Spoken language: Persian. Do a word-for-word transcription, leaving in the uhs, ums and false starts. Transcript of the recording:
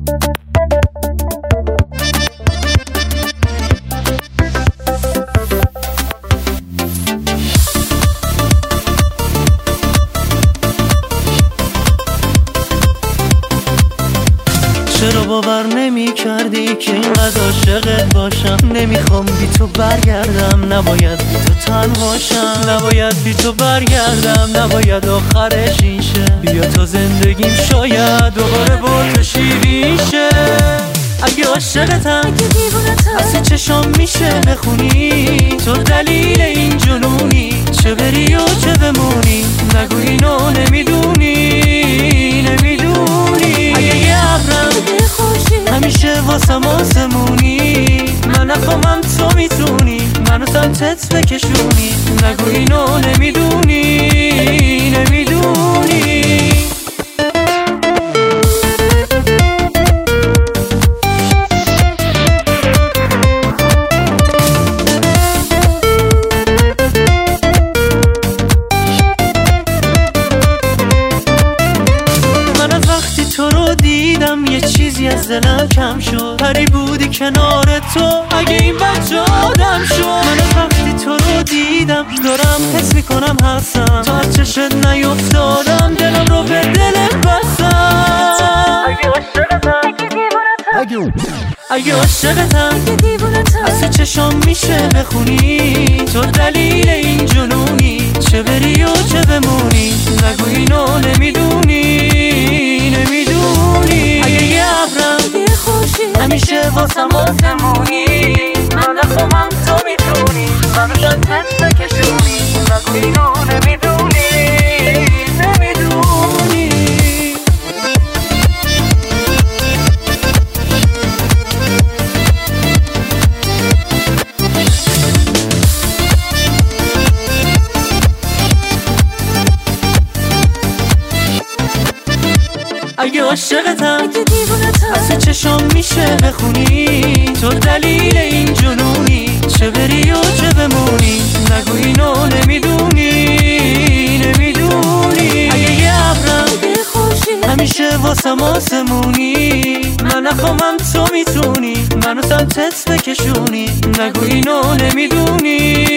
چرا باور نمی کردی که اینقدر عاشقت باشم؟ نمیخوام بی تو برگردم، نباید بی تو تنهاشم، نباید بی تو برگردم، نباید آخرش این شه. بیا تا زندگیم شاید دوباره با تو شیرین شه. اگه عاشقتم اصلا چشام میشه بخونی تو دلیل این جنونی، چه بری و چه بمونی، نگو اینو نمیدونی نمیدونی. اگه یه ابرم همیشه واسم آسمونی، من نخوامم تو میتونی منو سمتت بکشونی، نگو اینو نمیدونی نمیدونی. دیدم یه چیزی از دلم کم شد، پری بودی کنار تو اگه این بچه آدم شد. من از وقتی تو رو دیدم دارم حس میکنم هستم، تا از چشت نیفتادم دلم رو به دلت بستم. اگه عاشقتم اگه عاشقتم اصلا چشام میشه بخونی تو دلیل این جنونی، چه بری و چه بمونی، نگو اینو نمیدونی نمیدونی. اگه یه ابرم همیشه واسم آسمونی، من نخوامم تو میتونی منو سمتت بکشونی، نگو اینو نمیدونی نمیدونی. اگه عاشقتم اصلا چشام میشه بخونی تو دلیل این جنونی، چه بری و چه بمونی، نگو اینو نمیدونی نمیدونی. اگه یه ابرم همیشه واسم آسمونی، من نخوامم تو میتونی منو سمتت بکشونی، نگو اینو نمیدونی